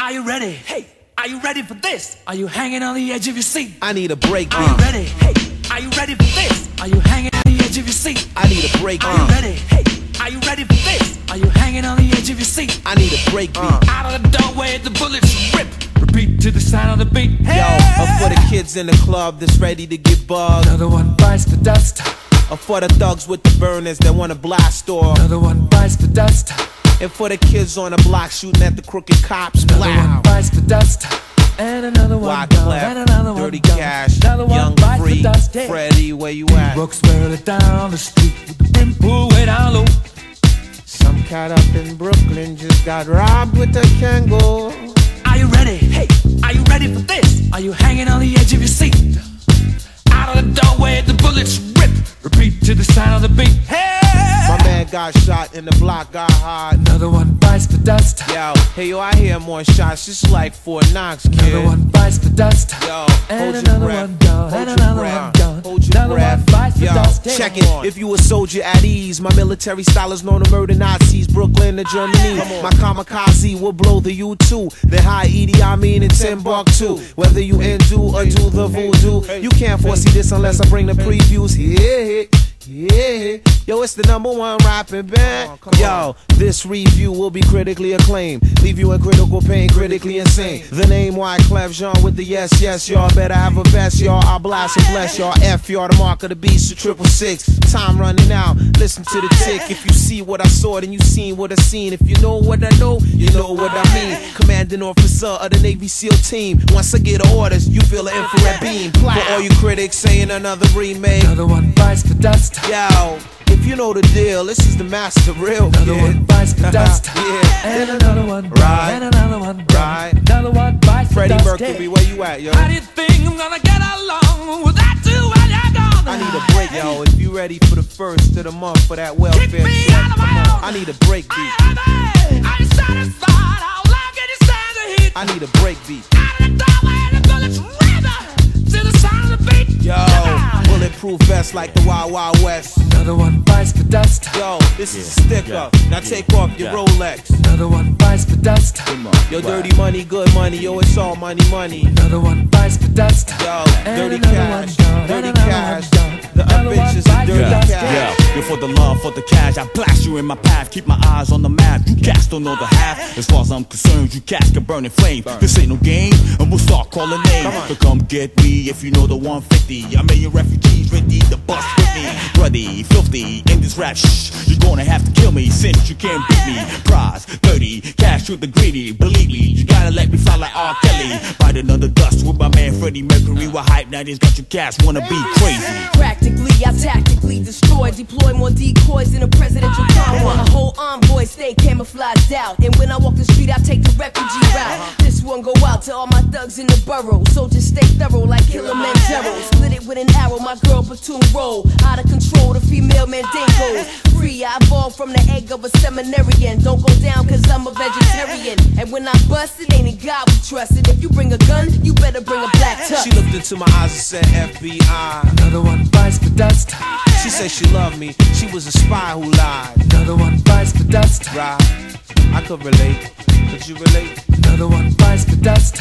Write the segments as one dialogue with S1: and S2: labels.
S1: Are you ready? Hey, are you ready for this? Are you hanging on the edge of your seat?
S2: I need a break.
S1: Are you ready? Hey, are you ready for this? Are you hanging on the edge of your seat?
S2: I need a break.
S1: Are you ready? Hey, are you ready for this? Are you hanging on the edge of your seat?
S2: I need a break beat.
S1: Out of the doorway, the bullets rip. Repeat to the sound of the beat. Hey!
S2: Yo, up for the kids in the club that's ready to get bugged.
S1: Another one bites the dust.
S2: Up for the thugs with the burners that wanna blast off.
S1: Another one bites the dust.
S2: And for the kids on the block shooting at the crooked cops.
S1: Another one bites the dust. And another one gone. And another one
S2: Dirty
S1: gone.
S2: Cash,
S1: Another one
S2: Young
S1: bites
S2: Free,
S1: the dust. Hey.
S2: Freddie, where you at?
S1: Brooks barely down the street with the brim pulled way down low.
S2: Some cat up in Brooklyn just got robbed with a Kangol.
S1: Are you ready? Hey, are you ready for this? Are you hanging on the edge of your seat? Out of the doorway, the bullets rip. Repeat to the sound of the beat. Hey!
S2: My man got shot and the block got hot.
S1: Another one bites the dust.
S2: Yo, hey yo, I hear more shots, just like Fort Knox, kid.
S1: Another one bites the dust.
S2: Yo,
S1: and
S2: hold your
S1: another
S2: breath.
S1: one gone.
S2: Hold
S1: And
S2: your
S1: another
S2: breath.
S1: one gone.
S2: Hold your
S1: Another
S2: breath.
S1: one bites the
S2: Yo,
S1: dust.
S2: check it. If you a soldier at ease, my military style is known to murder Nazis, Brooklyn to Germany. My kamikaze will blow the U2. Then high Edie, I mean in Timbuktu. Whether you Hindu or do the voodoo, you can't foresee this unless I bring the previews. Yeah. Yeah, yo, it's the #1 rapping band. Yo, this review will be critically acclaimed. Leave you in critical pain, critically insane. The name Wyclef Jean with the yes, yes, y'all better have a vest, y'all. I'll blast and bless y'all. F y'all, the mark of the beast, the 666. Time running out, listen to the tick. If you see what I saw, then you seen what I seen. If you know what I know, you know what I mean. Commanding officer of the Navy SEAL team. Once I get orders, you feel an infrared beam. For all you critics saying another remake.
S1: Another one bites the dust.
S2: Yo, if you know the deal, this is the master real.
S1: Another one bites the dust.
S2: Yeah.
S1: And another one gone.
S2: Right.
S1: And another one gone.
S2: Right.
S1: Another one bites
S2: Freddie
S1: the dust.
S2: Mercury, where you at, yo?
S1: How do you think I'm gonna get along without you when you're gone?
S2: I need a break, yo. If you ready for the first of the month for that welfare
S1: Kick me
S2: check,
S1: out of my
S2: come on.
S1: own.
S2: I need a break beat.
S1: I'm satisfied. How long can you stand the heat?
S2: I need a break beat.
S1: Out of the doorway, the bullets river to the sound of the beat.
S2: Yo, bulletproof vest like the Wild Wild West.
S1: Another one bites the dust.
S2: Yo, this is a sticker. Now take off your Rolex.
S1: Another one bites the dust.
S2: Yo, dirty money, good money. Yo, it's all money, money.
S1: Another one bites the dust.
S2: Yo,
S1: And
S2: dirty
S1: another
S2: cash,
S1: one gone.
S2: dirty
S1: And another
S2: cash.
S1: one gone.
S2: The
S1: Another one
S2: bitches
S1: bites
S2: are
S1: the
S2: dirty
S1: dust.
S2: cash.
S3: Yeah, you're for the love, for the cash. I blast you in my path, keep my eyes on the map. You cats don't know the half. As far as I'm concerned, you cats can burn in flame. This ain't no game, and we'll start calling names. So come get me if you know the 150. I'm your refugees ready to bust with me. Bloody, filthy, in this rap shh. You're gonna have to kill me since you can't beat me. Prize, dirty, cash with the greedy. Believe me, you gotta let me fly like R. Kelly. Bite another dust with my man Freddie Mercury. With hype 90s got your cats wanna be crazy.
S4: Practically, I tactically destroy, deploy more decoys than a presidential comma. A whole envoy stay camouflaged out, and when I walk the street, I take the refugee route. This one go out to all my thugs in the borough, so just stay thorough like Kilimanjaro. Split it with an arrow, my girl platoon roll. Out of control, the female mandingos. Free, I evolved from the egg of a seminarian. Don't go down cause I'm a vegetarian. And when I bust it, ain't a God we trust. And if you bring a gun, you better bring a black tuck.
S2: She looked into my eyes and said FBI.
S1: Another one bites the dust.
S2: She said she loved me, she was a spy who lied.
S1: Another one bites the dust.
S2: Right, I could relate. Could you relate?
S1: Another one bites the dust.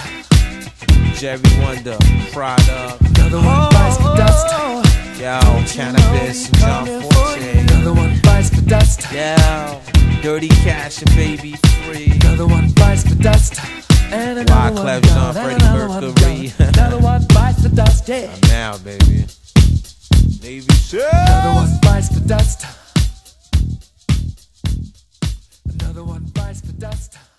S2: Jerry Wonder, Prada.
S1: Another one bites the dust.
S2: Yo, cannabis and John Forte.
S1: Another one bites the dust.
S2: Yo, dirty cash and baby free.
S1: Another one bites the dust. And another one
S2: Wyclef
S1: gone.
S2: Jean,
S1: And
S2: Freddie
S1: another one
S2: Mercury.
S1: gone. Another one bites the dust. Yeah.
S2: Now, baby. Navy SEAL.
S1: Another one bites the dust. Another one bites the dust.